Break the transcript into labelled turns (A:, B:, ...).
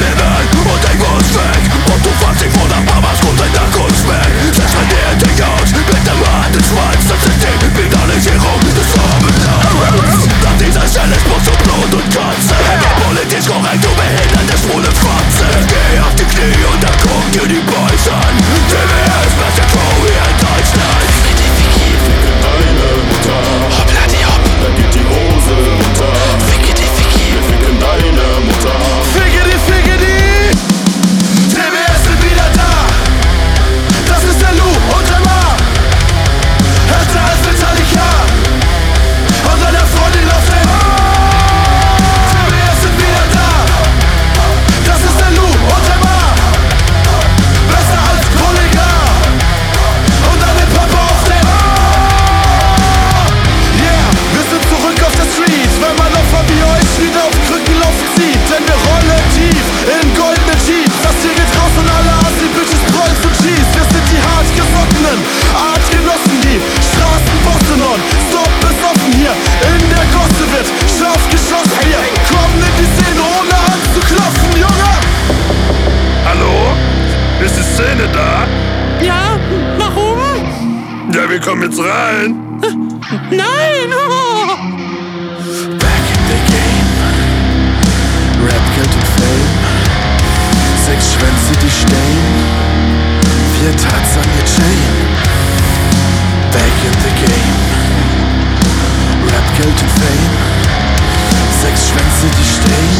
A: Himmel und ich muss weg. Und du fragst dich, wonach Mamas Grund dein Dank uns weg. Das trainiert dich aus mit dem harten Schwanz. Das ist die Vitalisierung des Vorbelangs. Nach dieser Stelle spuckst du Blut und Kotze. Politisch korrekt, du behinderte schwule Fotze. Geh auf die Knie und dann guck dir die Boys an. TWS, beste Crew hier in Deutschland.
B: Ficke deine Mutter.
C: Hoppla die Hopp.
B: Dann geht die Hose runter.
C: Ficke die Ficki.
B: Wir ficken deine Mutter.
A: Ficke die! TWS sind wieder da. Das ist der Lou und der Ma. Härter als Metallica. Und deiner Freundin auf dem TWS sind wieder da. Das ist der Lou und der Ma. Besser als Kollega. Und dann den Papa auf dem Yeah, wir sind zurück auf der Street. Wenn man Opfer wie euch wieder auf Krücken laufen sieht. Denn wir rollen tief in goldene Jeeps. Das hier geht raus und alle Assi-Bitches Prolls und G's. Wir sind die hartgesottenen Artgenossen, die Straßenbosse non-stop besoffen hier. In der Gosse wird scharf geschossen. Wir kommen in die Szene ohne Hand zu klopfen, Junge!
B: Hallo? Ist die Szene da?
D: Ja, warum?
B: Ja, wir kommen jetzt rein.
D: Nein! Oh.
A: Back in the game. Rap, Geld und Fame. 6 Schwänze, die stehen. 4 Tats an ihr Chain. Back in the game. Rap, Geld und Fame. 6 Schwänze, die stehen.